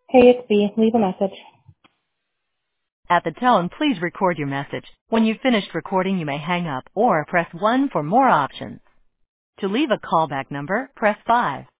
Hey, it's B. Leave a message. At the tone, please record your message. When you've finished recording, you may hang up or press 1 for more options. To leave a callback number, press 5.